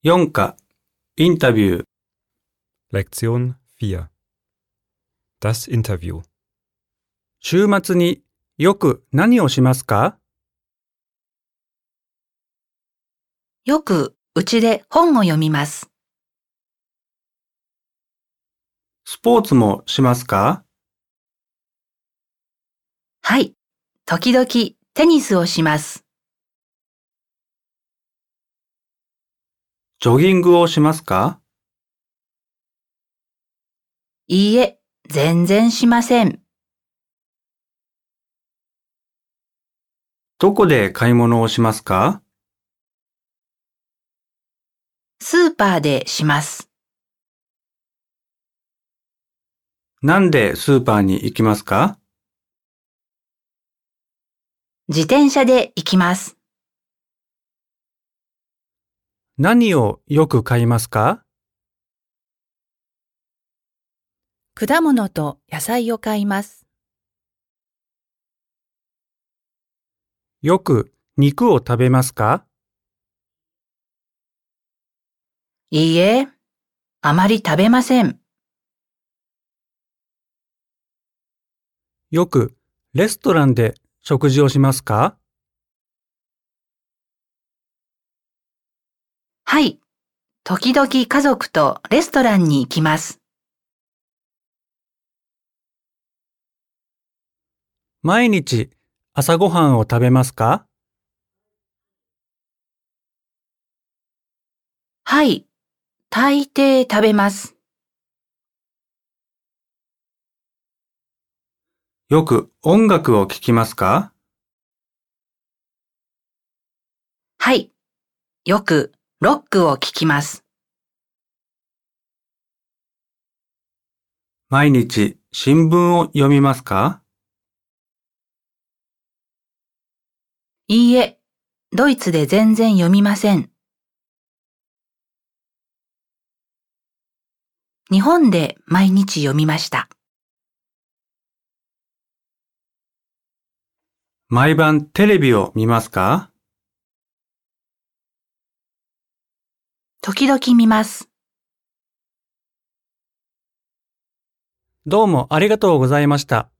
4課、インタビュー。 Lektion 4 Das Interview 週末によく何をしますか？ よくうちで本を読みます。 スポーツもしますか？ はい、時々テニスをします。 ジョギングをしますか？ いいえ、全然しません。 どこで買い物をしますか？ スーパーでします。 なんでスーパーに行きますか？ 自転車で行きます。 何をよく買いますか？ 果物と野菜を買います。 よく肉を食べますか？ いいえ、あまり食べません。 よくレストランで食事をしますか？ はい、時々家族とレストランに行きます。 毎日朝ごはんを食べますか？ はい、大抵食べます。 よく音楽を聴きますか？ はい、よくロックを聴きます。 毎日新聞を読みますか？ いいえ、ドイツで全然読みません。日本で毎日読みました。 毎晩テレビを見ますか？ 時々見ます。 どうもありがとうございました。